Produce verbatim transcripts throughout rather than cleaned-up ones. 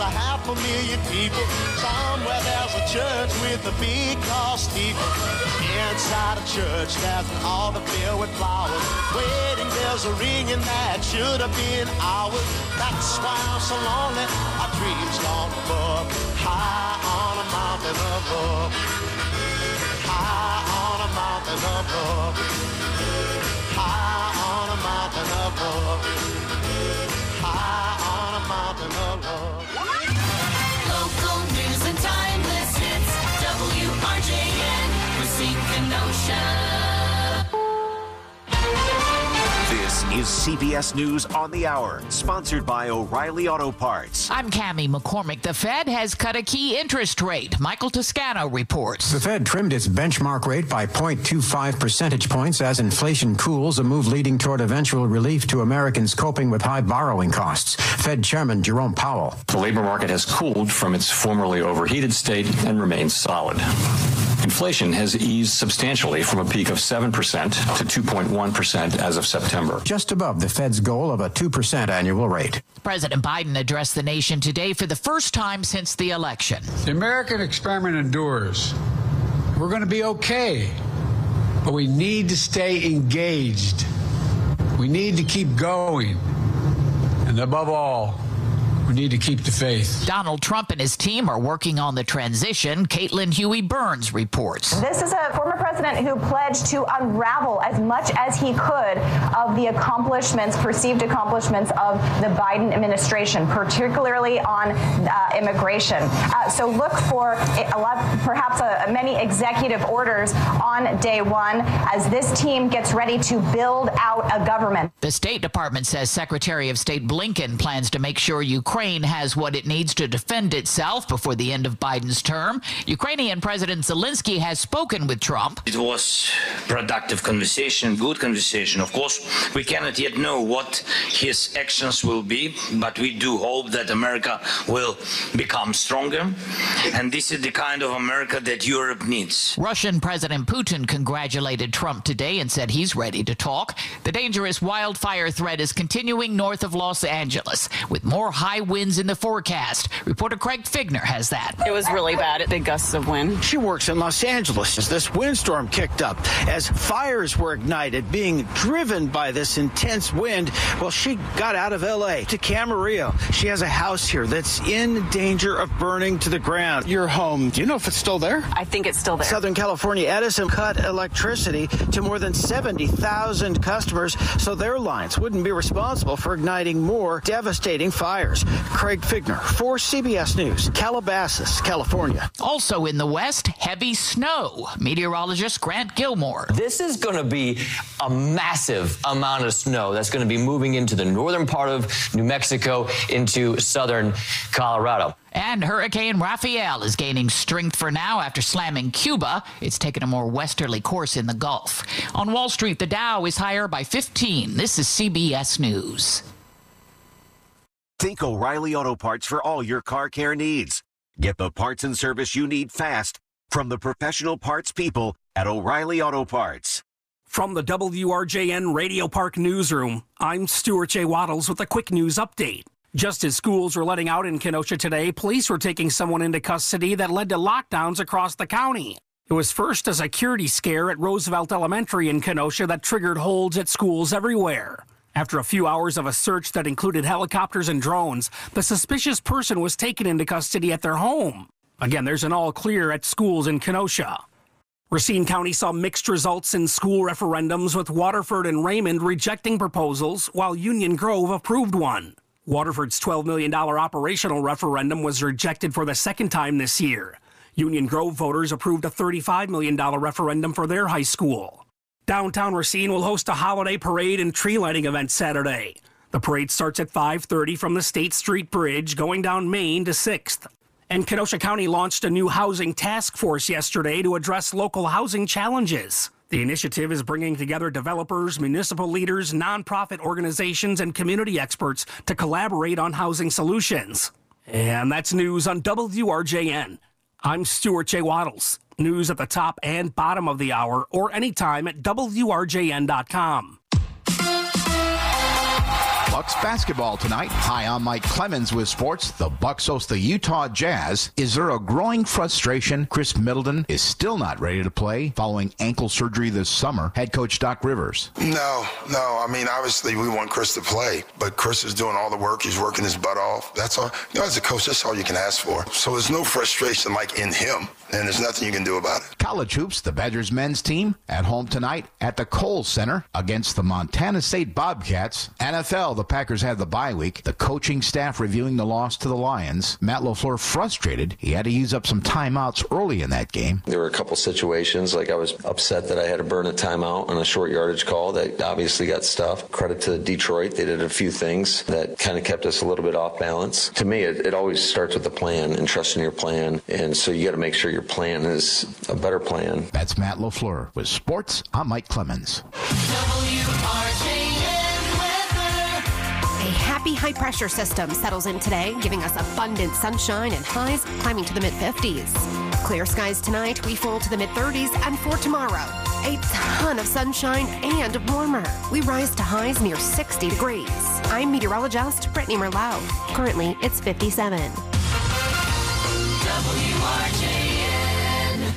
a half a million people. Somewhere there's a church with a big cross steeple. Inside a church there's an altar filled with flowers. Wedding bells are ringing that should have been ours. That's why I'm so lonely, our dreams gone above. High on a mountain above. High on a mountain above. High on a mountain above. High on a mountain above. Local news and timeless hits. W R J N, Racine, Kenosha. This is C B S News on the Hour, sponsored by O'Reilly Auto Parts. I'm Cammie McCormick. The Fed has cut a key interest rate. Michael Toscano reports. The Fed trimmed its benchmark rate by zero point two five percentage points as inflation cools, a move leading toward eventual relief to Americans coping with high borrowing costs. Fed Chairman Jerome Powell. The labor market has cooled from its formerly overheated state and remains solid. Inflation has eased substantially from a peak of seven percent to two point one percent as of September. Just above the Fed's goal of a two percent annual rate. President Biden addressed the nation today for the first time since the election. The American experiment endures. We're going to be okay, but we need to stay engaged. We need to keep going. And above all, we need to keep the faith. Donald Trump and his team are working on the transition. Caitlin Huey Burns reports. This is a former president who pledged to unravel as much as he could of the accomplishments, perceived accomplishments of the Biden administration, particularly on uh, immigration. Uh, so look for a lot, perhaps a, many executive orders on day one as this team gets ready to build out a government. The State Department says Secretary of State Blinken plans to make sure Ukraine Ukraine has what it needs to defend itself before the end of Biden's term. Ukrainian President Zelensky has spoken with Trump. It was productive conversation, good conversation. Of course, we cannot yet know what his actions will be, but we do hope that America will become stronger. And this is the kind of America that Europe needs. Russian President Putin congratulated Trump today and said he's ready to talk. The dangerous wildfire threat is continuing north of Los Angeles, with more high winds in the forecast. Reporter Craig Figner has that. It was really bad, big gusts of wind. She works in Los Angeles as this windstorm kicked up, as fires were ignited, being driven by this intense wind. Well, she got out of L A to Camarillo. She has a house here that's in danger of burning to the ground. Your home, do you know if it's still there? I think it's still there. Southern California Edison cut electricity to more than seventy thousand customers, so their lines wouldn't be responsible for igniting more devastating fires. Craig Figner for C B S News, Calabasas, California. Also in the West, heavy snow. Meteorologist Grant Gilmore. This is going to be a massive amount of snow that's going to be moving into the northern part of New Mexico, into southern Colorado. And Hurricane Rafael is gaining strength for now after slamming Cuba. It's taken a more westerly course in the Gulf. On Wall Street, the Dow is higher by fifteen. This is C B S News. Think O'Reilly Auto Parts for all your car care needs. Get the parts and service you need fast from the professional parts people at O'Reilly Auto Parts. From the W R J N Radio Park Newsroom, I'm Stuart J. Waddles with a quick news update. Just as schools were letting out in Kenosha today, police were taking someone into custody that led to lockdowns across the county. It was first a security scare at Roosevelt Elementary in Kenosha that triggered holds at schools everywhere. After a few hours of a search that included helicopters and drones, the suspicious person was taken into custody at their home. Again, there's an all clear at schools in Kenosha. Racine County saw mixed results in school referendums, with Waterford and Raymond rejecting proposals while Union Grove approved one. Waterford's twelve million dollars operational referendum was rejected for the second time this year. Union Grove voters approved a thirty-five million dollars referendum for their high school. Downtown Racine will host a holiday parade and tree lighting event Saturday. The parade starts at five thirty from the State Street Bridge, going down Main to sixth. And Kenosha County launched a new housing task force yesterday to address local housing challenges. The initiative is bringing together developers, municipal leaders, nonprofit organizations, and community experts to collaborate on housing solutions. And that's news on W R J N. I'm Stuart J. Waddles. News at the top and bottom of the hour, or anytime at W R J N dot com. Bucks basketball tonight. Hi, I'm Mike Clemens with sports. The Bucks host the Utah Jazz. Is there a growing frustration? Chris Middleton is still not ready to play following ankle surgery this summer. Head coach Doc Rivers. No, no. I mean, obviously we want Chris to play, but Chris is doing all the work. He's working his butt off. That's all. You know, as a coach, that's all you can ask for. So there's no frustration like in him, and there's nothing you can do about it. College hoops, the Badgers men's team at home tonight at the Kohl Center against the Montana State Bobcats. N F L, the Packers have the bye week. The coaching staff reviewing the loss to the Lions. Matt LaFleur frustrated. He had to use up some timeouts early in that game. There were a couple situations, like I was upset that I had to burn a timeout on a short yardage call that obviously got stuffed. Credit to Detroit. They did a few things that kind of kept us a little bit off balance. To me, it, it always starts with the plan and trusting your plan. And so you got to make sure your plan is a better plan. That's Matt LaFleur. With sports, I'm Mike Clemens. W R J N weather. A happy high-pressure system settles in today, giving us abundant sunshine and highs climbing to the mid-fifties. Clear skies tonight, we fall to the mid-thirties, and for tomorrow, a ton of sunshine and warmer. We rise to highs near sixty degrees. I'm meteorologist Brittany Merlot. Currently, it's fifty-seven. W R J N.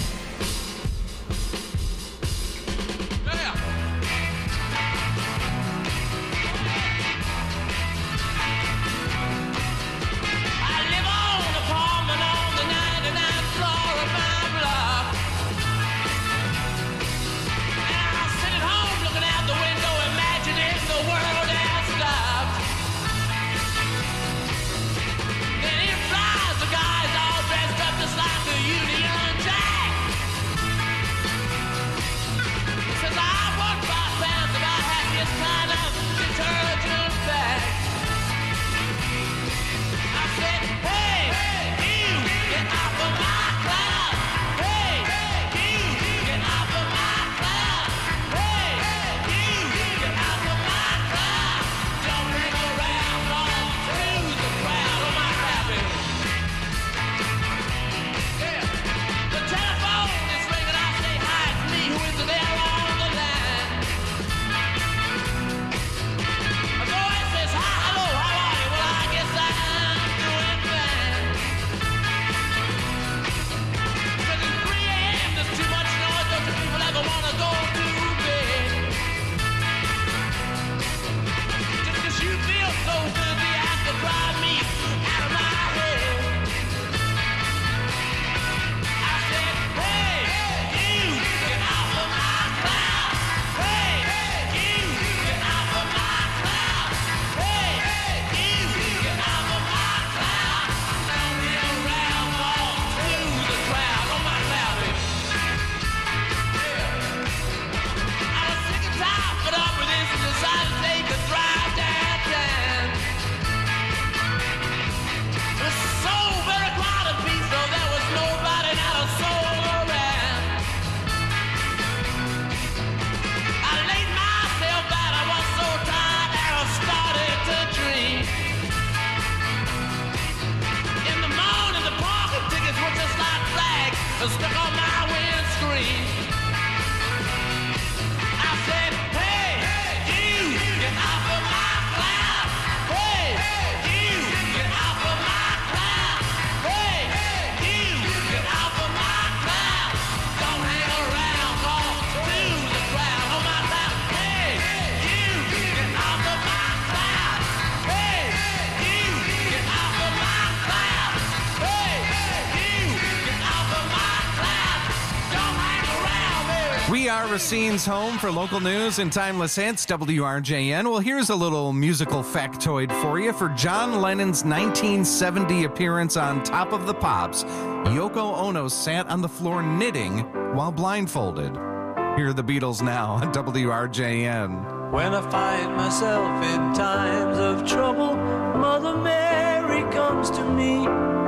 We are Racine's home for local news and timeless hits, W R J N. Well, here's a little musical factoid for you. For John Lennon's nineteen seventy appearance on Top of the Pops, Yoko Ono sat on the floor knitting while blindfolded. Hear the Beatles now on W R J N. When I find myself in times of trouble, Mother Mary comes to me,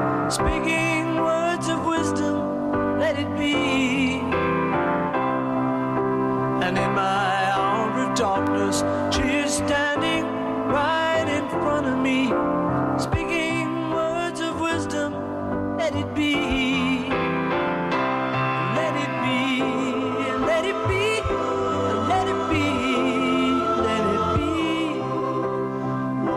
speaking words of wisdom, let it be. And in my hour of darkness, she is standing right in front of me, speaking words of wisdom, let it be. Let it be, let it be, let it be, let it be.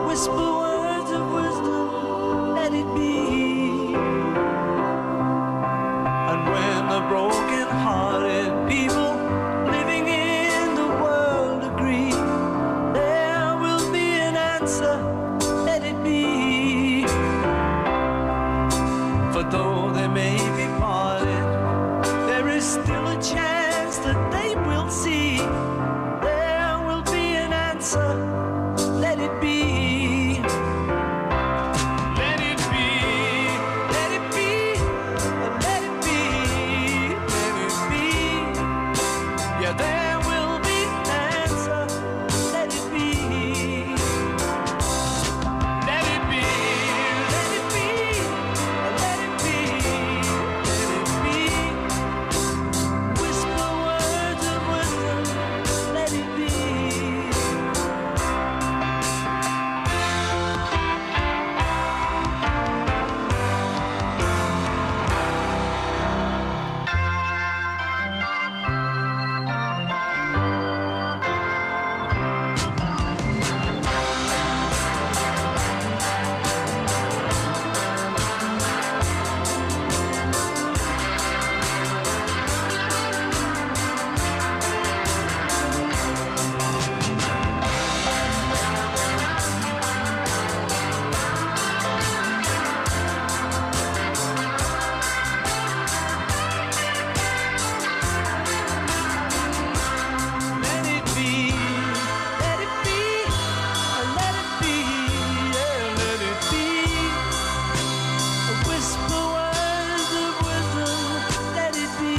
But though they may be parted, there is still a chance that they will see. There will be an answer. Let it be. Let it be. Let it be. Let it be. Let it be. Yeah, there will be an answer. Let it be. Let it be. Let it be. Let it be. Let it be. Whisper words of wisdom. Let it be. Let it be, let it be, let it be, yeah, let it be. Whisper words of wisdom, let it be.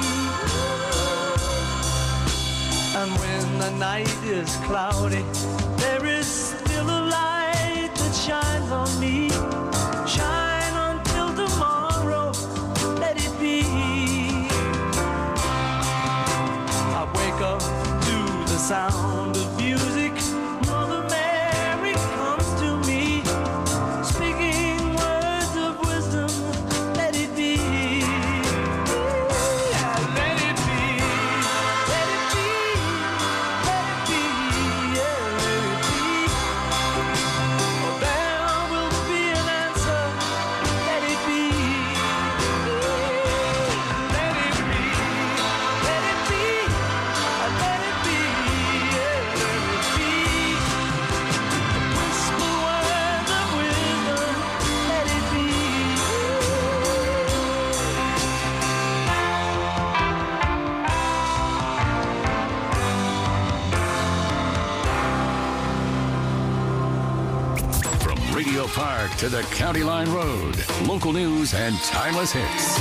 And when the night is cloudy, there is still a light that shines on me. Shine until tomorrow, let it be. I wake up to the sound of music. Mother Mary comes to me, speaking words of wisdom. Let it be. Yeah, let it be. Let it be. Let it be. Yeah, let it be. Oh, there will be an answer. Let it be. Let it be. Let it be. Let it be. Yeah, let it be. Whisper words of wisdom. Let it be. From Radio Park to the County Line Road, local news and timeless hits.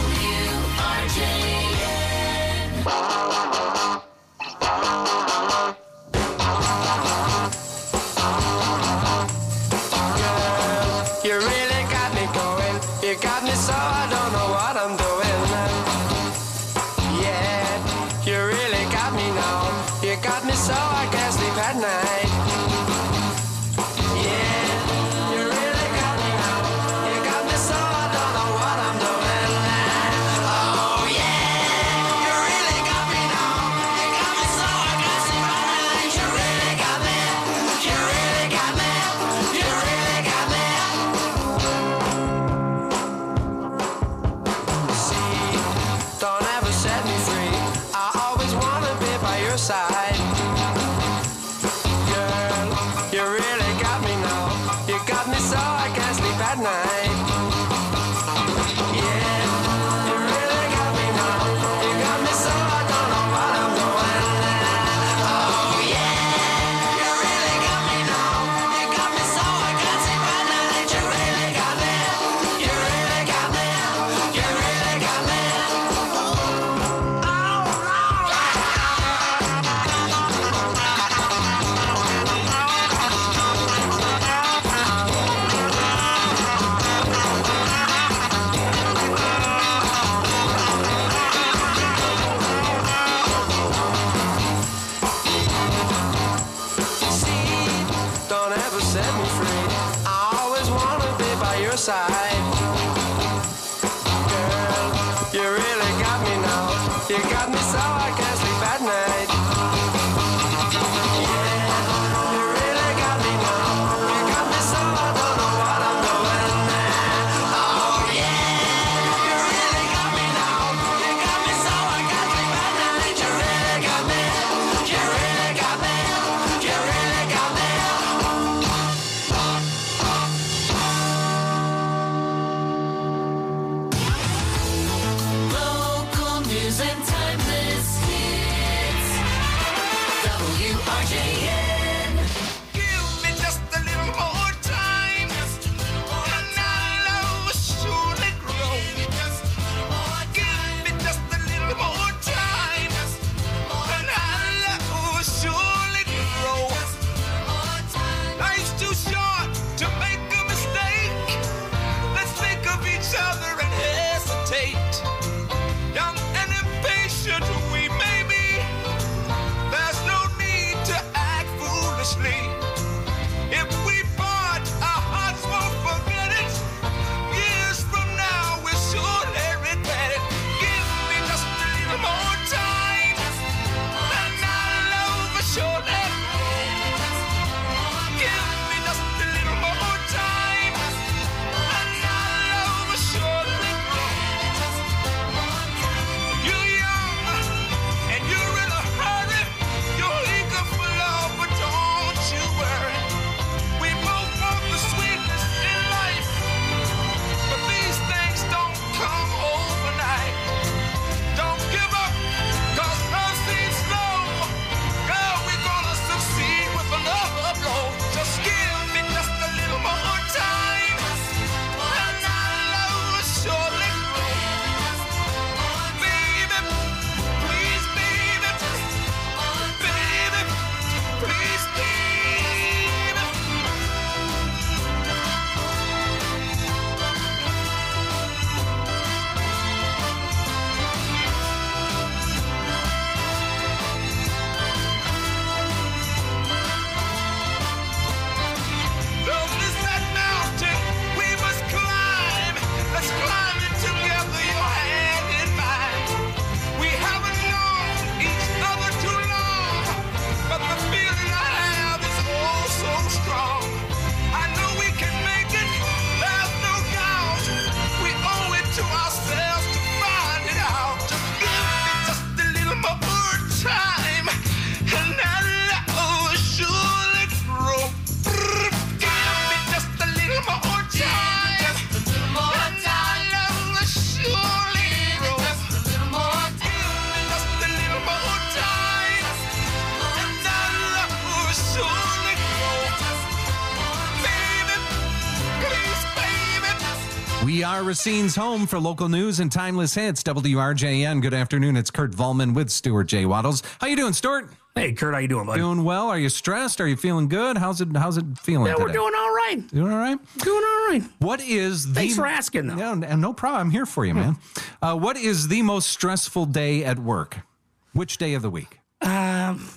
You really got me going. You got me so I don't know what I'm doing. Yeah, you really got me now. You got me so I can't sleep at night. Yeah, you really got me now. You got me so I don't know what I'm doing. Oh yeah, you really got me now. You got me so I can't sleep at night. You really got me. You really got me. You really got me. See, don't ever set me free. I always wanna be by your side. Girl, you really got me now. You got me so I can't sleep at night. Yeah, you really got me now. You got me so I don't know what I'm doing. Oh yeah, you really got me now. You got me so I can't sleep at night. You really got me. You really got me. You really got me. See, don't ever set me free. I always wanna be by your side. Girl, you really got me now. You got me so I can't sleep at night. Yeah, you really got me now. You got me so I don't know what I'm doing. Oh yeah, you really got me now. You got me so I can't sleep at night. You really got me. You really got me. You really got me. to ourselves to find it out. Just give me just a little more time, and our love will surely grow. Give me just a little more time, just a little more time. And our love will surely grow. Just a little more time. Give me just a little more time, and our love will surely grow. Baby, please, baby. We are Racine's home for local news and timeless hits. W R J N. Good afternoon. It's Kurt Volman with Stuart J. Waddles. How you doing, Stuart? Hey, Kurt. How you doing, bud? Doing well. Are you stressed? Are you feeling good? How's it? How's it feeling? Yeah, today? we're doing all right. Doing all right. Doing all right. What is the? Thanks for asking, though. No, no problem. I'm here for you, man. Uh, what is the most stressful day at work? Which day of the week? Um,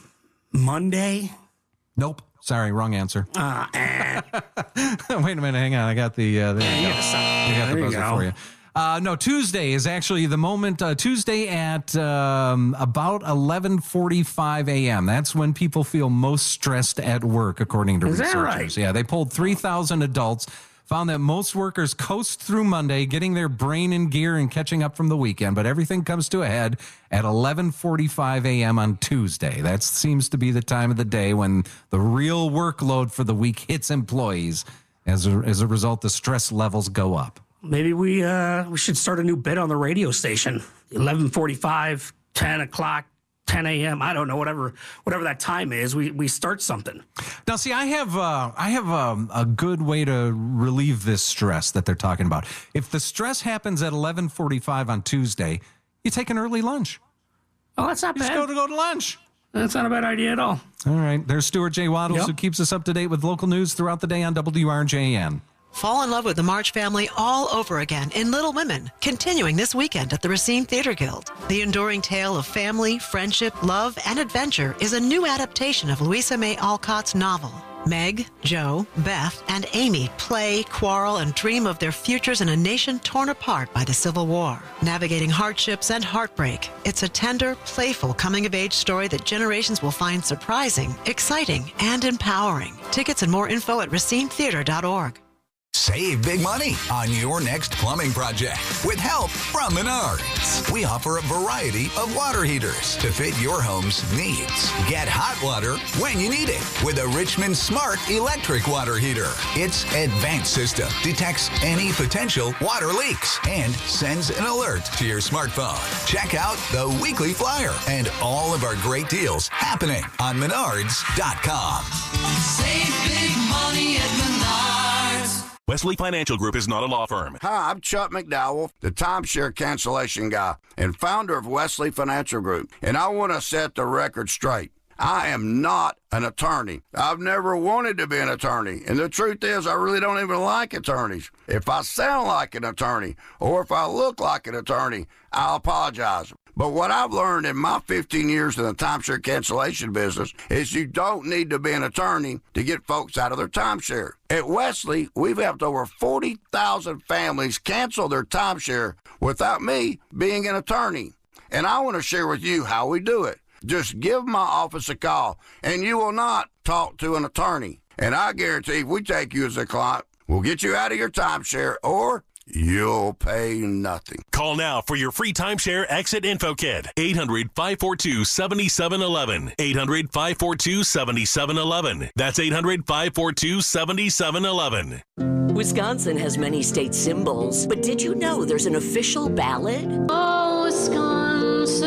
Monday. Nope. Sorry, wrong answer. Uh, eh. Wait a minute. Hang on. I got the. Uh, there Yeah, you you go. gotta stop. I got There the you buzzer go. for you. Uh, no, Tuesday is actually the moment. Uh, Tuesday at um, about eleven forty-five a.m. That's when people feel most stressed at work, according to Is that researchers. right? Yeah, they polled three thousand adults, found that most workers coast through Monday, getting their brain in gear and catching up from the weekend. But everything comes to a head at eleven forty-five a.m. on Tuesday. That seems to be the time of the day when the real workload for the week hits employees. As a, as a result, the stress levels go up. Maybe we uh we should start a new bit on the radio station. eleven forty-five, ten o'clock, ten a.m. I don't know, whatever whatever that time is. We we start something. Now, see, I have uh, I have um, a good way to relieve this stress that they're talking about. If the stress happens at eleven forty-five on Tuesday, you take an early lunch. Oh, that's not You bad. just go to go to lunch. That's not a bad idea at all. All right. There's Stuart J. Waddles, Yep. who keeps us up to date with local news throughout the day on W R J N. Fall in love with the March family all over again in Little Women, continuing this weekend at the Racine Theater Guild. The enduring tale of family, friendship, love, and adventure is a new adaptation of Louisa May Alcott's novel. Meg, Joe, Beth, and Amy play, quarrel, and dream of their futures in a nation torn apart by the Civil War. Navigating hardships and heartbreak, it's a tender, playful coming-of-age story that generations will find surprising, exciting, and empowering. Tickets and more info at racine theater dot org. Save big money on your next plumbing project with help from Menards. We offer a variety of water heaters to fit your home's needs. Get hot water when you need it with a Richmond Smart electric water heater. Its advanced system detects any potential water leaks and sends an alert to your smartphone. Check out the weekly flyer and all of our great deals happening on menards dot com. Save big money at Menards. Wesley Financial Group is not a law firm. Hi, I'm Chuck McDowell, the timeshare cancellation guy and founder of Wesley Financial Group, and I want to set the record straight. I am not an attorney. I've never wanted to be an attorney, and the truth is I really don't even like attorneys. If I sound like an attorney or if I look like an attorney, I'll apologize. But what I've learned in my fifteen years in the timeshare cancellation business is you don't need to be an attorney to get folks out of their timeshare. At Wesley, we've helped over forty thousand families cancel their timeshare without me being an attorney. And I want to share with you how we do it. Just give my office a call, and you will not talk to an attorney. And I guarantee if we take you as a client, we'll get you out of your timeshare, or you'll pay nothing. Call now for your free timeshare exit info kit. eight hundred, five four two, seven seven one one. eight hundred, five four two, seven seven one one. That's eight hundred, five four two, seven seven one one. Wisconsin has many state symbols, but did you know there's an official ballad? Oh, Wisconsin,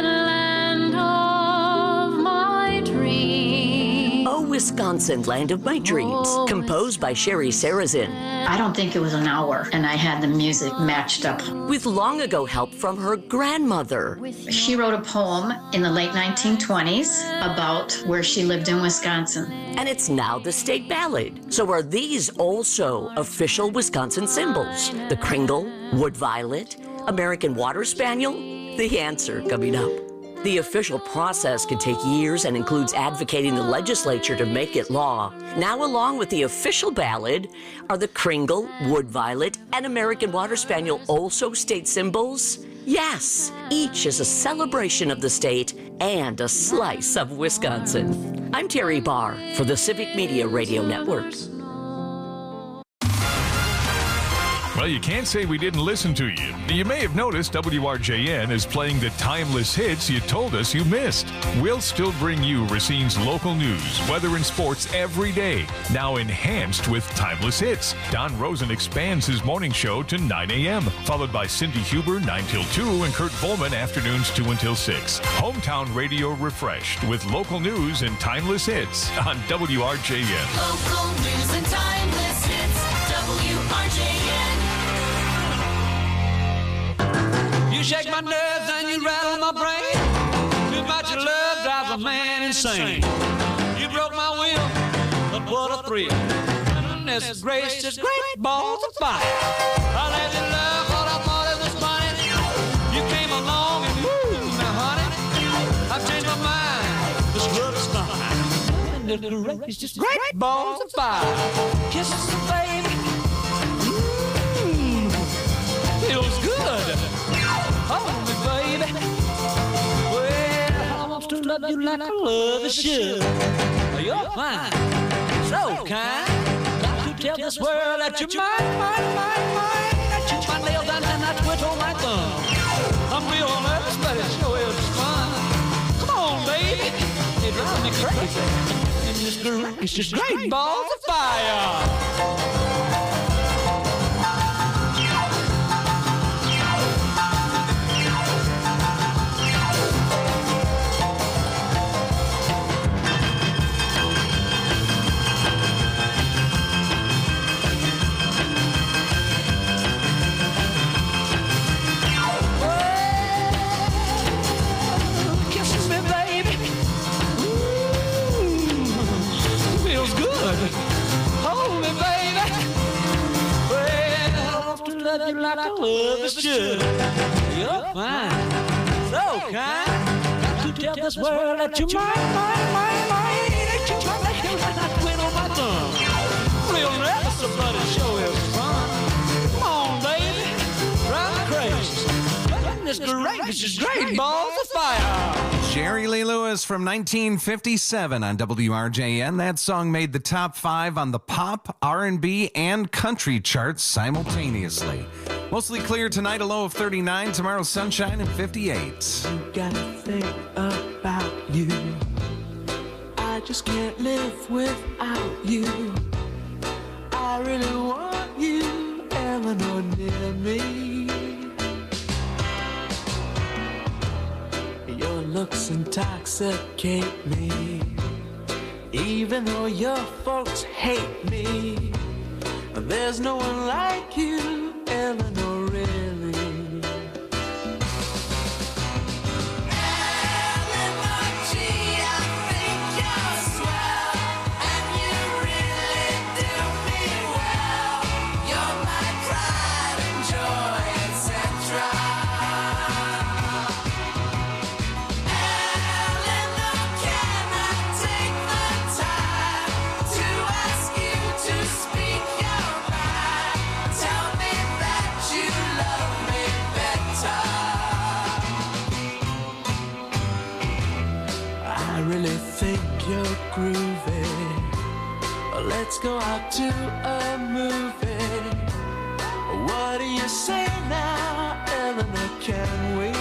land of my dreams. Oh, Wisconsin, land of my dreams, composed by Sherry Sarazin. I don't think it was an hour, and I had the music matched up. With long ago help from her grandmother. She wrote a poem in the late nineteen twenties about where she lived in Wisconsin. And it's now the state ballad. So are these also official Wisconsin symbols? The Kringle, Wood Violet, American Water Spaniel? The answer coming up. The official process can take years and includes advocating the legislature to make it law. Now, along with the official ballad, are the Kringle, Wood Violet, and American Water Spaniel also state symbols? Yes, each is a celebration of the state and a slice of Wisconsin. I'm Terry Barr for the Civic Media Radio Network. Well, you can't say we didn't listen to you. You may have noticed W R J N is playing the timeless hits you told us you missed. We'll still bring you Racine's local news, weather, and sports every day, now enhanced with timeless hits. Don Rosen expands his morning show to nine a.m., followed by Cindy Huber nine till two and Kurt Volman afternoons two until six. Hometown radio refreshed with local news and timeless hits on W R J N. Local news and timeless hits. W R J N. You shake my nerves and you rattle my brain. Too much of love drives a man insane. You broke my will, but what a thrill. Goodness gracious, great balls of fire. I let you love what I thought it was funny. You came along and moved me, honey. I've changed my mind, this love is fine. Goodness gracious, great balls of fire. Kisses, baby. Mmm, feels good. Hold me, baby. Well, I want to love you like I love you should. You're fine, so kind. Got to tell this world that you're mine, mine, mine, mine. I chew my nails down and I twiddle my thumb. I'm real nervous, but it sure is fun. Come on, baby, it drives me crazy. And this girl, it's just great balls of fire. Hold me, baby. Well, I want to love you like I love is should. You're fine, so kind. Got to tell this world that you're mine, mine, mine, mine. That you try to hear when I twiddle my thumb. Real nervous, but it sure is fun. Come on, baby, drive me crazy. Goodness gracious, great balls of fire. Jerry Lee Lewis from nineteen fifty-seven on W R J N. That song made the top five on the pop, R and B, and country charts simultaneously. Mostly clear tonight, a low of thirty-nine. Tomorrow, sunshine and fifty-eight. You gotta think about you. I just can't live without you. I really want you, Eleanor, near me. Your looks intoxicate me. Even though your folks hate me, there's no one like you, Eleanor, really. Eleanor, gee, I think you're swell, and you really do me well. You're my pride and joy, et cetera. You're groovy. Let's go out to a movie. What do you say now, Eleanor? Can we?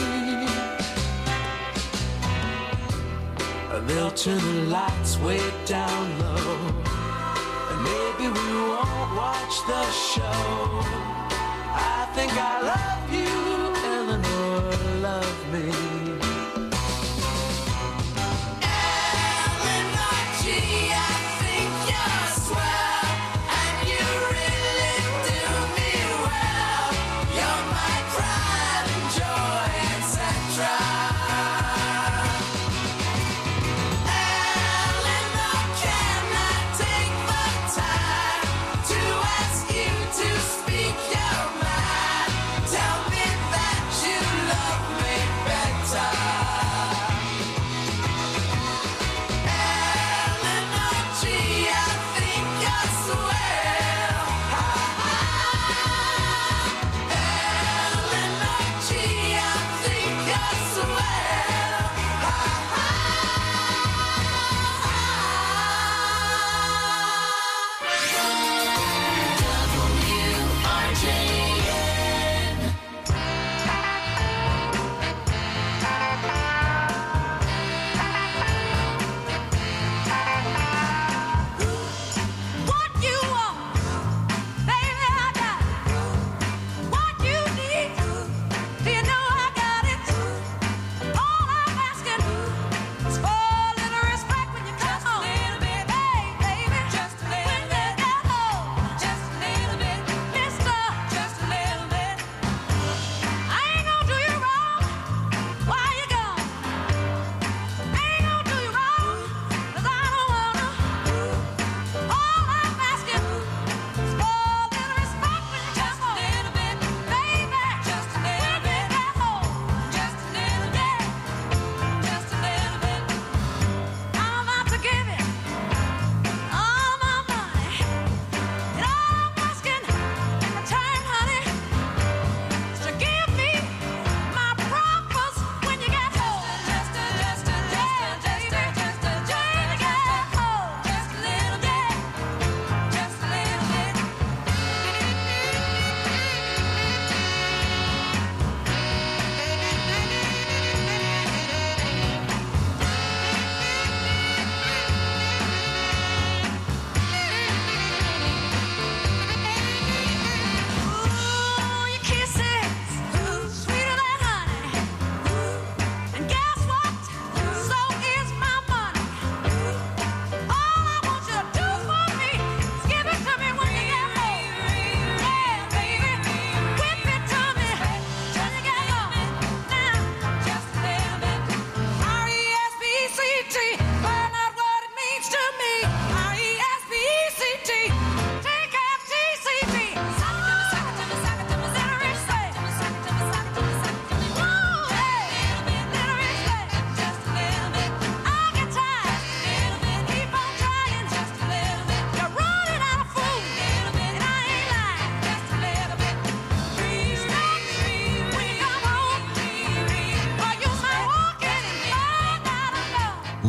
They'll turn the lights way down low, and maybe we won't watch the show. I think I love you, Eleanor, love me. Tell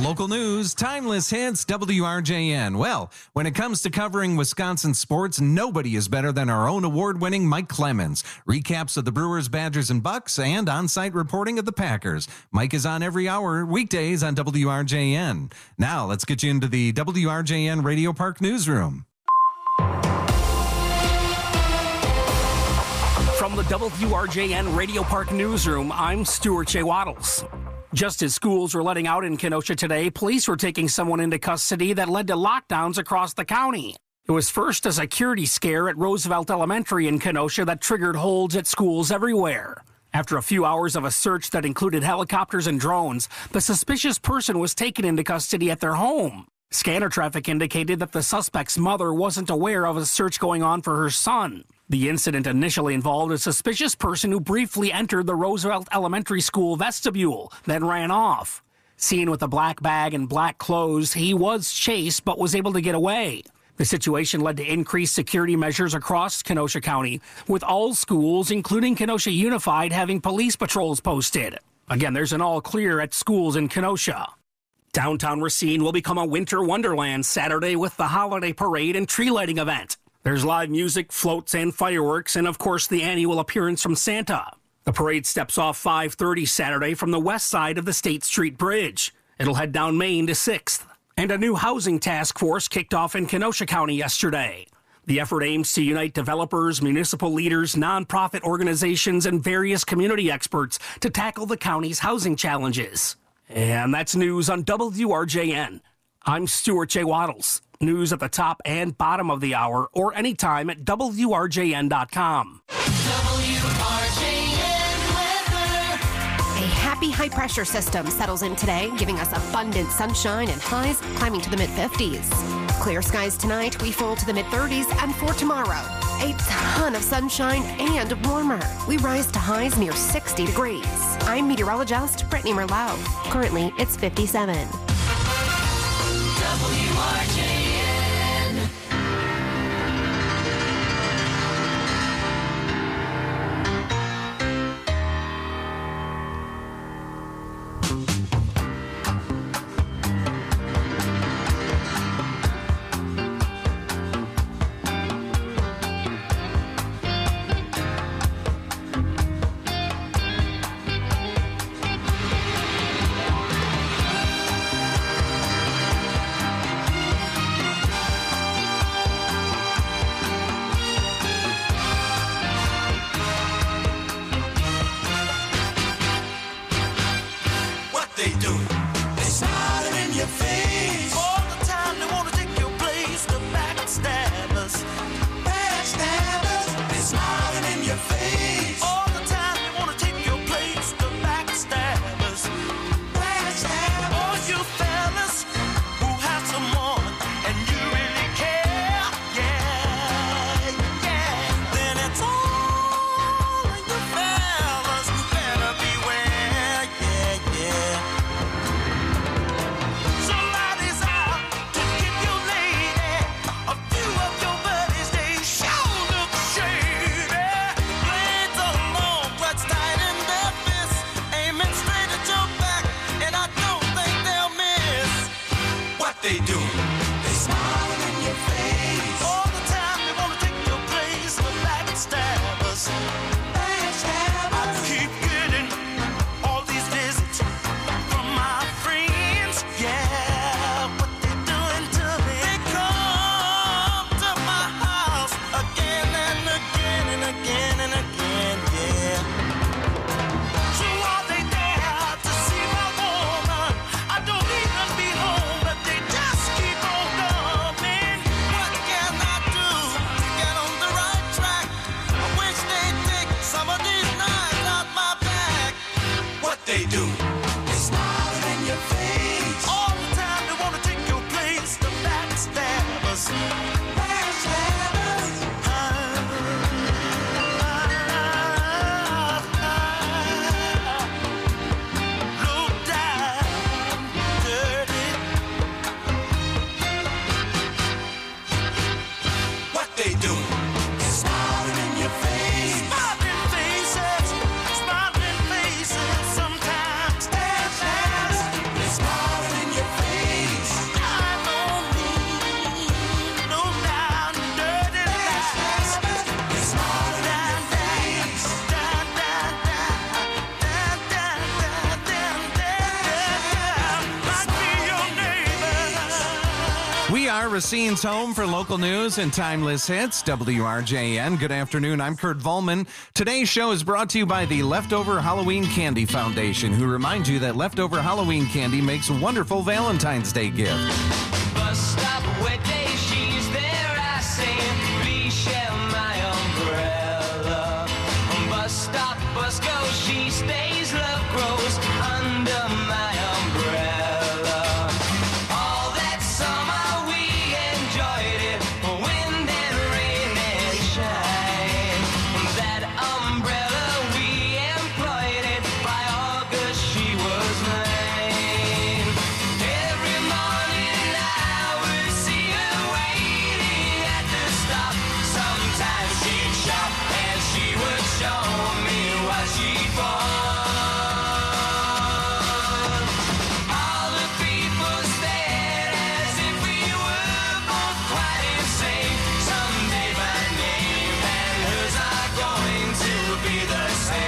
Local news, timeless hits, W R J N. Well, when it comes to covering Wisconsin sports, nobody is better than our own award-winning Mike Clemens. Recaps of the Brewers, Badgers, and Bucks, and on-site reporting of the Packers. Mike is on every hour, weekdays on W R J N. Now, let's get you into the W R J N Radio Park newsroom. From the W R J N Radio Park newsroom, I'm Stuart J. Waddles. Just as schools were letting out in Kenosha today, police were taking someone into custody that led to lockdowns across the county. It was first a security scare at Roosevelt Elementary in Kenosha that triggered holds at schools everywhere. After a few hours of a search that included helicopters and drones, the suspicious person was taken into custody at their home. Scanner traffic indicated that the suspect's mother wasn't aware of a search going on for her son. The incident initially involved a suspicious person who briefly entered the Roosevelt Elementary School vestibule, then ran off. Seen with a black bag and black clothes, he was chased but was able to get away. The situation led to increased security measures across Kenosha County, with all schools, including Kenosha Unified, having police patrols posted. Again, there's an all clear at schools in Kenosha. Downtown Racine will become a winter wonderland Saturday with the holiday parade and tree lighting event. There's live music, floats, and fireworks, and of course the annual appearance from Santa. The parade steps off five thirty Saturday from the west side of the State Street Bridge. It'll head down Main to sixth. And a new housing task force kicked off in Kenosha County yesterday. The effort aims to unite developers, municipal leaders, nonprofit organizations, and various community experts to tackle the county's housing challenges. And that's news on W R J N. I'm Stuart J. Waddles. News at the top and bottom of the hour or anytime at W R J N dot com. W R J N weather. A happy high-pressure system settles in today, giving us abundant sunshine and highs climbing to the mid-fifties. Clear skies tonight, we fall to the mid-thirties, and for tomorrow, a ton of sunshine and warmer. We rise to highs near sixty degrees. I'm meteorologist Brittany Merlot. Currently, it's fifty-seven. W R J N. R, Racine's home for local news and timeless hits. W R J N. Good afternoon. I'm Kurt Volman. Today's show is brought to you by the Leftover Halloween Candy Foundation, who reminds you that leftover Halloween candy makes a wonderful Valentine's Day gift. Bus stop, wet day, she's there, I say, please share my umbrella. Bus stop, bus go, she stays, love grows under my umbrella. All that summer we enjoyed it, wind and rain and shine. That umbrella we employed it, by August she was mine. Every morning I would see her waiting at the stop. Sometimes she'd shop and she would show me what she'd bought. All the people stared as if we were both quite insane. Someday my name and hers are going to be the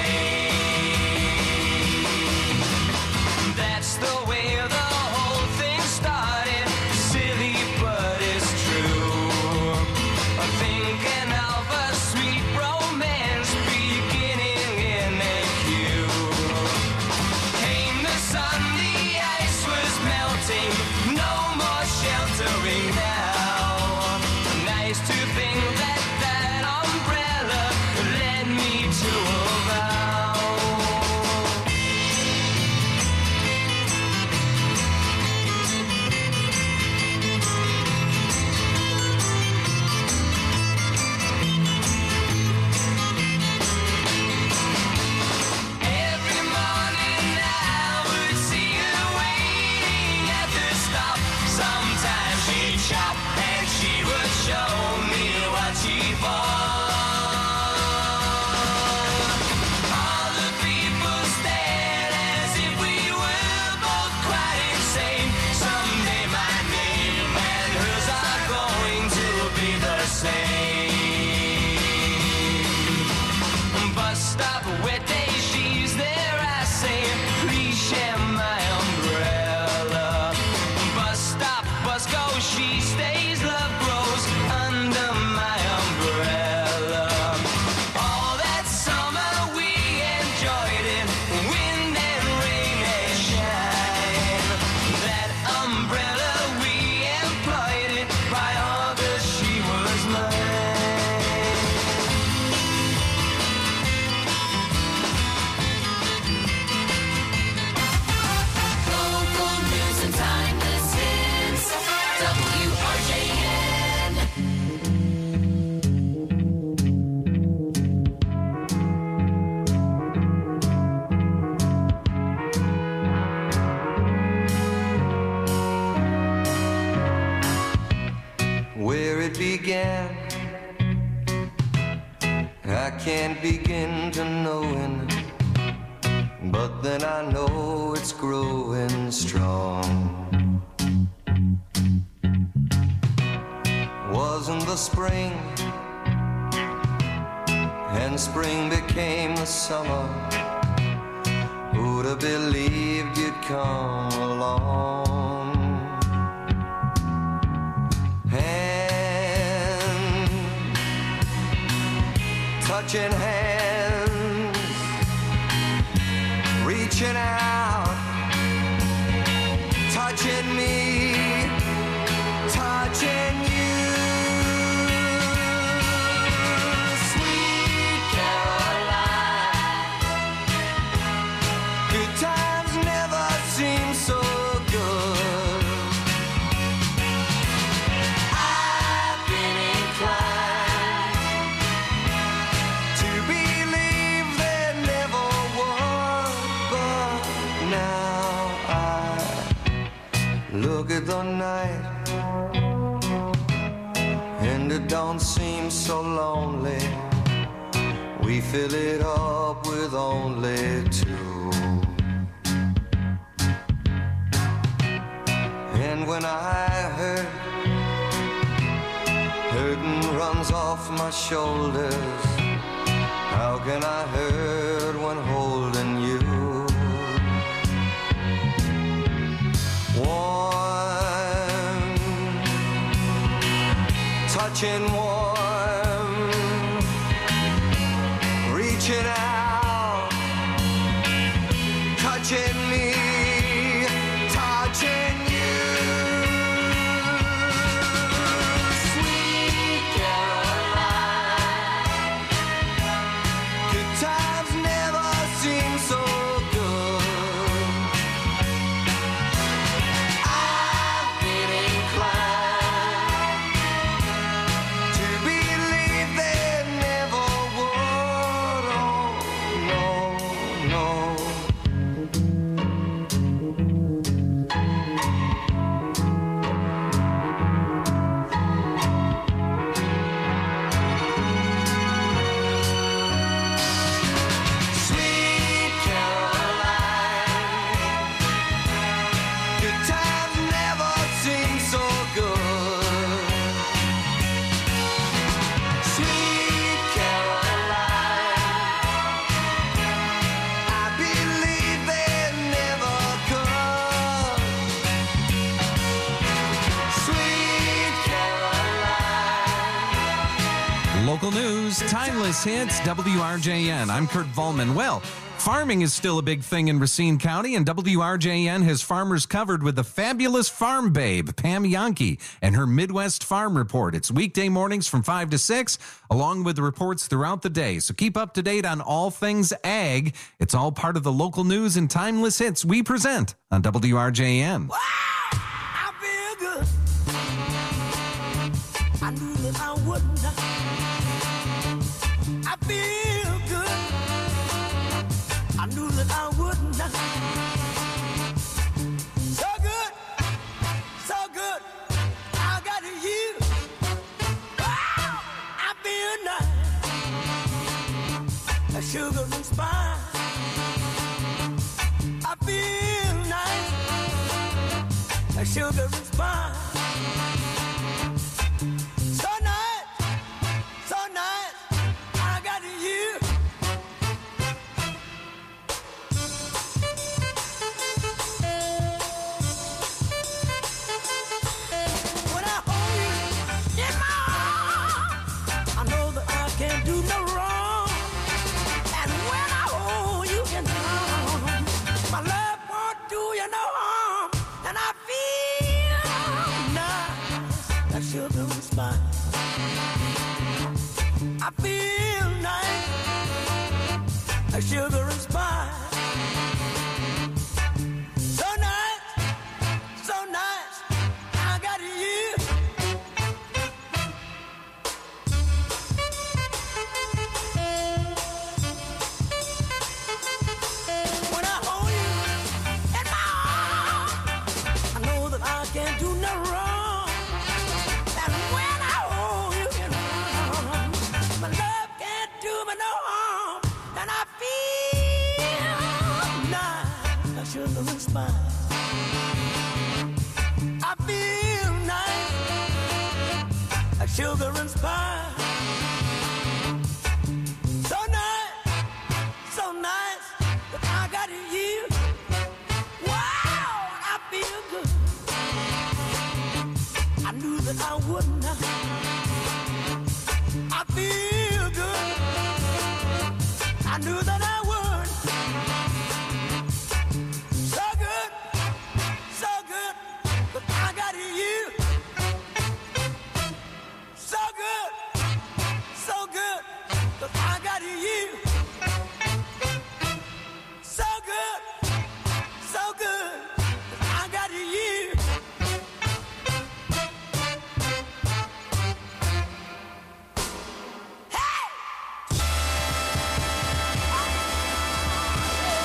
same. That's the way the whole thing started. Silly, but it's true. Thinking of a sweet romance beginning in a queue. Came the sun, the ice was melting. No more sheltering now. Nice to think that that umbrella led me to a vow. Every morning I would see her waiting at the stop. Sometimes she'd shop and she would show me what she bought. All the people stared as if we were both quite insane. Someday my name and hers are going to be the same. Bus stop, wet day, she's there, I say, please share my umbrella. Bus stop, bus go, she stays, love grows under my umbrella. All that summer we enjoyed it, wind and rain and shine. That umbrella we employed it, by August she was mine. Local news and timeless hits. W R J N. Where it began, I can't begin to knowing, but then I know it's growing strong. Wasn't the spring, and spring became the summer. Who'd have believed you'd come along? Hand, touching hands, reaching out, touching me, touching you. Sweet Caroline, good times never seem so good. I've been inclined to believe there never was, but now I look at the night and it don't seem so lonely. We fill it up with only two. And when I hurt, hurting runs off my shoulders. How can I hurt when holding you? Warm and warm, reaching out, touching me, touching you. Sweet Caroline, good times never seem so good. I've been inclined to believe they never would. Oh, no, no. Sweet Caroline, good times never seem so good. Sweet Caroline, I believe they never could. Sweet Caroline. Local news, timeless hits, W R J N. I'm Kurt Volman. Well, farming is still a big thing in Racine County, and W R J N has farmers covered with the fabulous farm babe, Pam Yankee, and her Midwest Farm Report. It's weekday mornings from five to six, along with the reports throughout the day. So keep up to date on all things ag. It's all part of the local news and timeless hits we present on W R J N. I feel good. I knew that I wouldn't. I feel good. I knew that I wouldn't. So good, so good. I got you. Wow, I feel nice. A sugar and spice. I feel nice. A sugar and spice. So nice, so nice. I got you. When I hold you in my arms, I know that I can't do no wrong. And when I hold you in my arms, my love won't do you no harm. And I feel nice, that sugar and spice. I feel nice, like sugar and spice. So nice, so nice, I got you. When I hold you in my arms, I know that I can't do no wrong. And when I hold you in my arms, my love can't do me no harm. And I feel nice, like sugar and spice. I feel nice, like sugar and spice. So nice, so nice, that I got you. Wow, I feel good. I knew that I wouldn't. I feel good. I knew that I would. So good, so good, but I got you. So good, so good, but I got you. So good, so good, but I got you. Hey!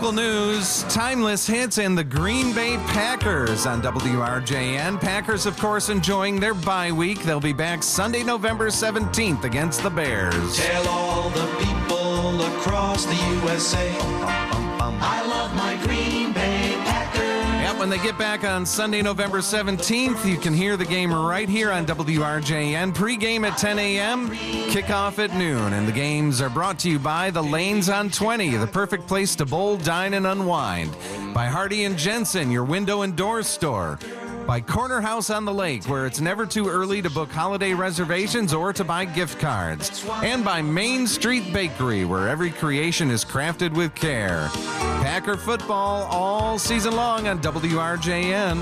Local news, timeless hits, and the Green Bay Packers on W R J N. Packers, of course, enjoying their bye week. They'll be back Sunday, November seventeenth against the Bears. Tell all the people across the U S A, I love my Green Bay Packers. Yep, when they get back on Sunday, November seventeenth, you can hear the game right here on W R J N. Pre-game at ten a.m., kickoff at noon. And the games are brought to you by the Lanes on twenty, the perfect place to bowl, dine, and unwind. By Hardy and Jensen, your window and door store. By Corner House on the Lake, where it's never too early to book holiday reservations or to buy gift cards. And by Main Street Bakery, where every creation is crafted with care. Packer football all season long on W R J N.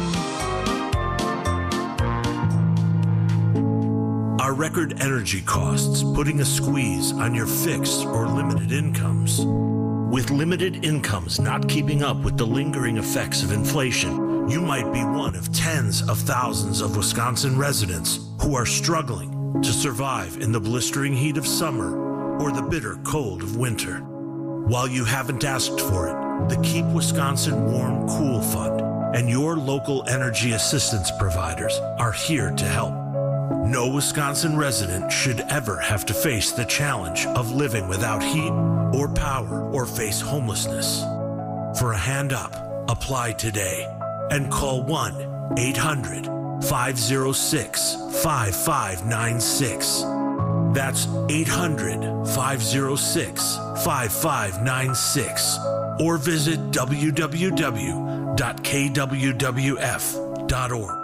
Are record energy costs putting a squeeze on your fixed or limited incomes? With limited incomes not keeping up with the lingering effects of inflation, you might be one of tens of thousands of Wisconsin residents who are struggling to survive in the blistering heat of summer or the bitter cold of winter. While you haven't asked for it, the Keep Wisconsin Warm Cool Fund and your local energy assistance providers are here to help. No Wisconsin resident should ever have to face the challenge of living without heat or power or face homelessness. For a hand up, apply today and call one eight hundred five oh six five five nine six. That's eight hundred five oh six five five nine six. Or visit w w w dot k w w f dot org.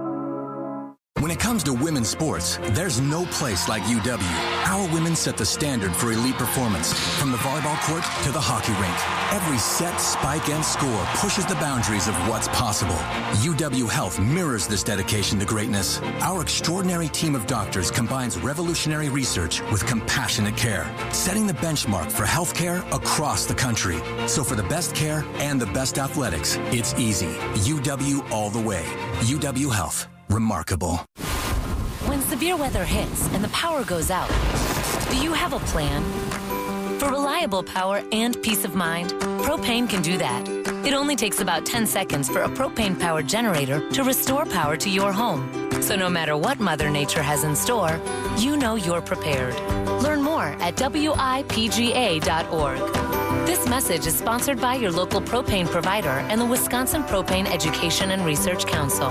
When it comes to women's sports, there's no place like U W. Our women set the standard for elite performance, from the volleyball court to the hockey rink. Every set, spike, and score pushes the boundaries of what's possible. U W Health mirrors this dedication to greatness. Our extraordinary team of doctors combines revolutionary research with compassionate care, setting the benchmark for healthcare across the country. So for the best care and the best athletics, it's easy. U W all the way. U W Health. Remarkable. When severe weather hits and the power goes out, do you have a plan? For reliable power and peace of mind, Propane can do that. It only takes about ten seconds for a propane-powered generator to restore power to your home. So no matter what Mother Nature has in store, you know you're prepared. Learn more at w i p g a dot org. This message is sponsored by your local propane provider and the Wisconsin Propane Education and Research Council.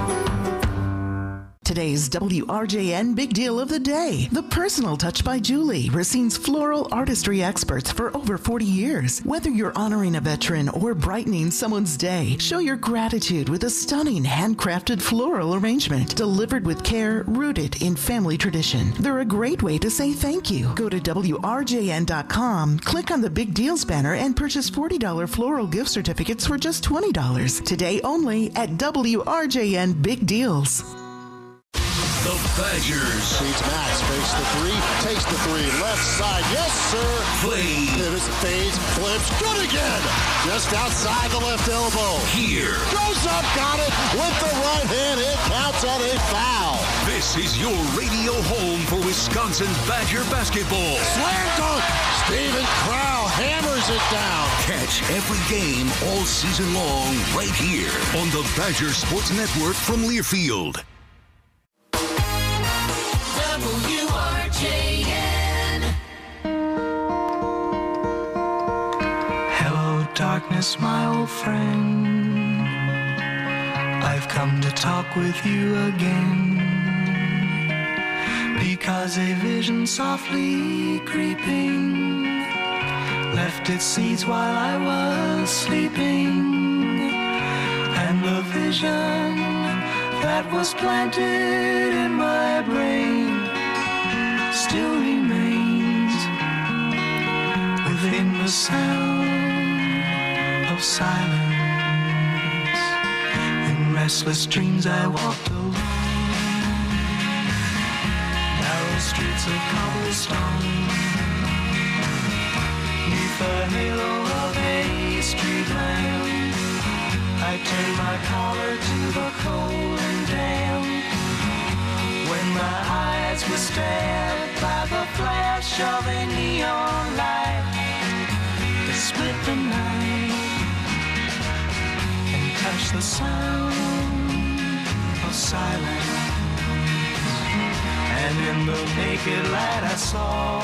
Today's W R J N Big Deal of the Day. The Personal Touch by Julie, Racine's floral artistry experts for over forty years. Whether you're honoring a veteran or brightening someone's day, show your gratitude with a stunning handcrafted floral arrangement delivered with care, rooted in family tradition. They're a great way to say thank you. Go to w r j n dot com, click on the Big Deals banner, and purchase forty dollars floral gift certificates for just twenty dollars. Today only at W R J N Big Deals. The Badgers. Feeds Max, fakes the three, takes the three, left side, yes sir. Play. Pivots, fades, flips, good again. Just outside the left elbow. Here. Goes up, got it with the right hand. It counts on a foul. This is your radio home for Wisconsin Badger basketball. Slam dunk. Steven Crowl hammers it down. Catch every game all season long right here on the Badger Sports Network from Learfield. W R J N. Hello, darkness, my old friend. I've come to talk with you again. Because a vision softly creeping left its seeds while I was sleeping. And the vision that was planted in my brain still remains within the sound of silence. In restless dreams I walked alone, narrow streets of cobblestone, neath the halo of a street lamp. I turned my collar to the cold and damp. When my eyes were stabbed by the flash of a neon light, it split the night hush the sound of silence. And in the naked light I saw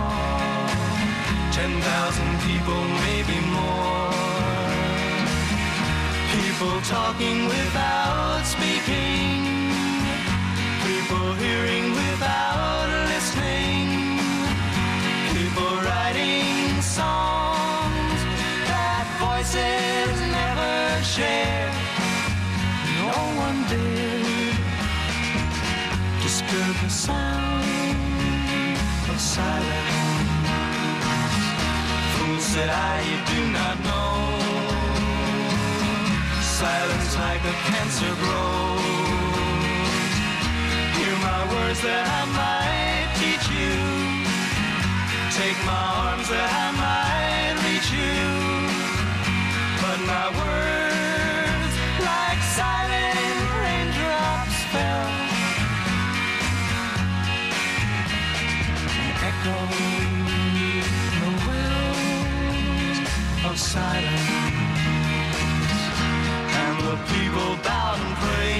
ten thousand people, maybe more. People talking without speaking. People hearing without listening. People writing songs that voices never share. No one dared disturb the sound of silence. Fool, said I, you do not know. Silence like a cancer grows. Hear my words that I might teach you. Take my arms that I might reach you. But my words, like silent raindrops, fell and echoed the wells of silence. And the people bowed and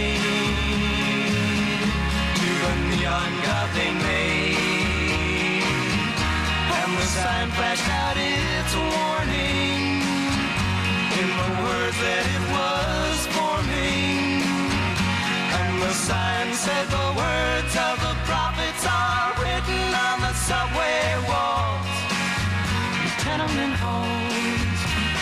prayed to the neon god they made. And the sign flashed out its warning in the words that it was forming. And the sign said the words of the prophets are written on the subway walls, the tenement halls,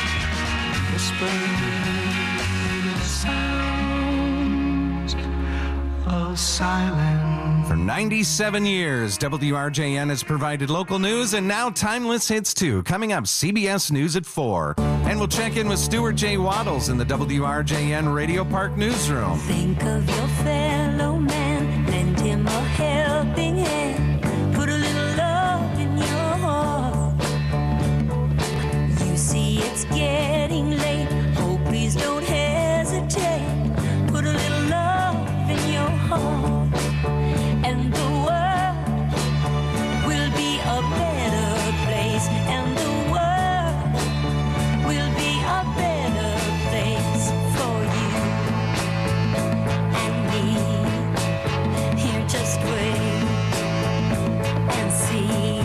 whispered sounds of silence. For ninety-seven years, W R J N has provided local news, and now Timeless Hits too. Coming up, C B S News at four. And we'll check in with Stuart J. Waddles in the W R J N Radio Park newsroom. Think of your fellow man, lend him a helping hand, put a little love in your heart. You see it's getting late, oh please don't hesitate, put a little love in your heart. And the world will be a better place. And the world will be a better place for you and me. Here, just wait and see.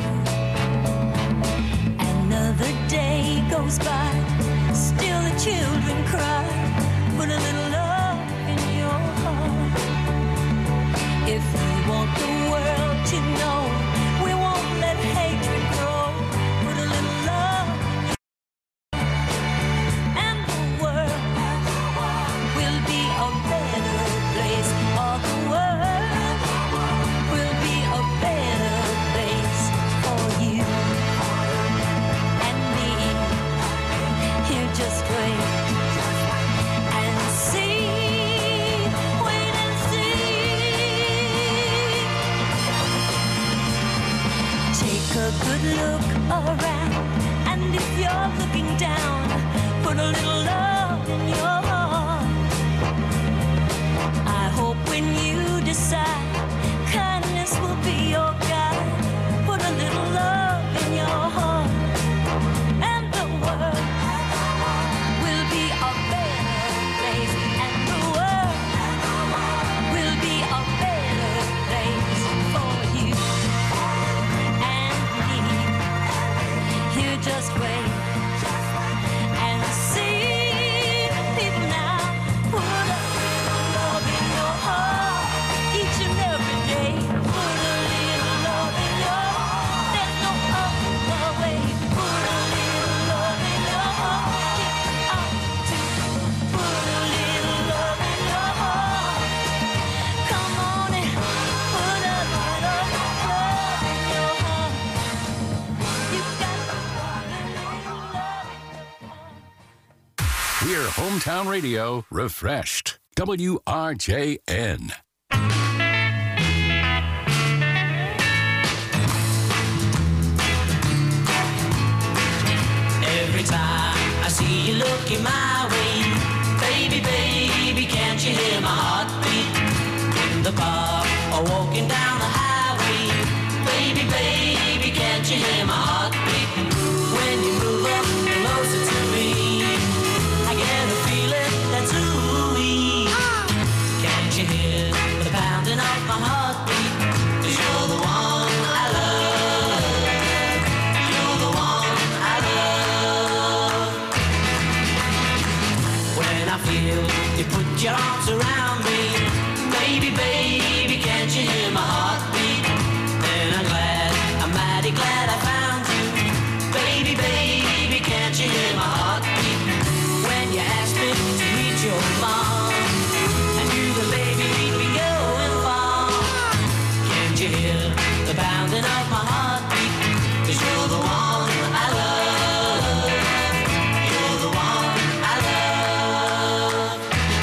Another day goes by, still the children cry. Put a little love in your heart. If you want the world to know, we won't let hatred grow. Put a little love and the world will be a better place. All the world will be a better place for you and me. Here, just wait and see. Wait and see. Take a good look around, and if you're looking down, put a little love in your heart. I hope when you decide, kindness will be your guide. Put a little love in your heart, and the world will be a better place. And the world will be a better place for you and me. Here, just wait and see. People now, put a little love in your heart each and every day. Put a little love in your heart. There's no other way. Put a little love in your heart. Get out to put a little love in your heart. Come on and put a little love in your heart. You got to put a little love. We're Hometown Radio refreshed. W R J N. Every time I see you looking my way, baby, baby, can't you hear my heartbeat? In the park or walking down the highway, baby, baby, can't you hear my heartbeat? When you move up closer to me, I get a feeling that's feel you put your arms around me. Baby, baby, can't you hear my heartbeat? And I'm glad, I'm mighty glad I found you. Baby, baby, can't you hear my heartbeat? When you asked me to meet your mom, I knew the baby we'd be going far. Can't you hear the pounding of my heartbeat? 'Cause you're the one I love. You're the one I love.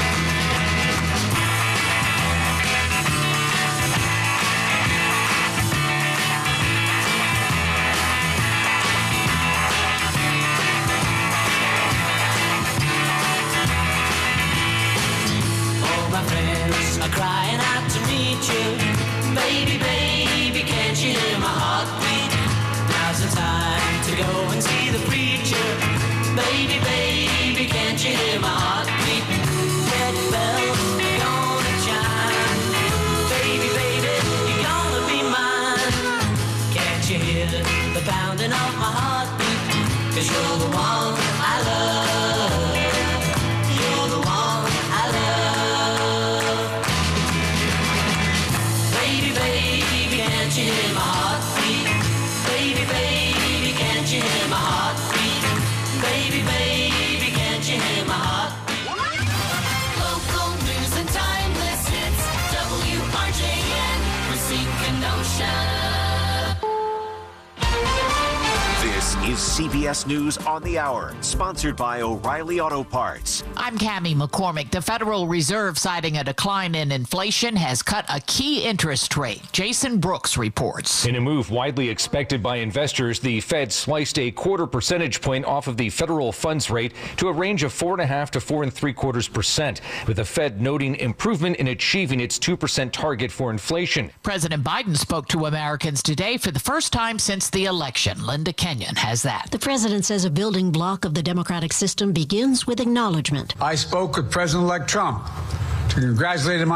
All my friends are crying out to meet you. Baby, baby, can't you hear my heartbeat? Now's the time to go and see the preacher. Baby, baby, can't you hear my heartbeat? Wedding bells are gonna chime. Baby, baby, you're gonna be mine. Can't you hear the pounding of my heartbeat? 'Cause you're the one I love. You're the one I love. Baby, baby, can't you hear my heartbeat? Baby, baby, can't you hear my heartbeat? Baby, baby, can't you hear my heartbeat? Local news and timeless hits. W R J N, Racine, Kenosha. This is C B S News on the Hour, sponsored by O'Reilly Auto Parts. I'm Cammie McCormick. The Federal Reserve, citing a decline in inflation, has cut a key interest rate. Jason Brooks reports. In a move widely expected by investors, the Fed sliced a quarter percentage point off of the federal funds rate to a range of four and a half to four and three quarters percent, with the Fed noting improvement in achieving its two percent target for inflation. President Biden spoke to Americans today for the first time since the election. Linda Kenyon has that. The president says a building block of the democratic system begins with acknowledgement. I spoke with President-elect Trump to congratulate him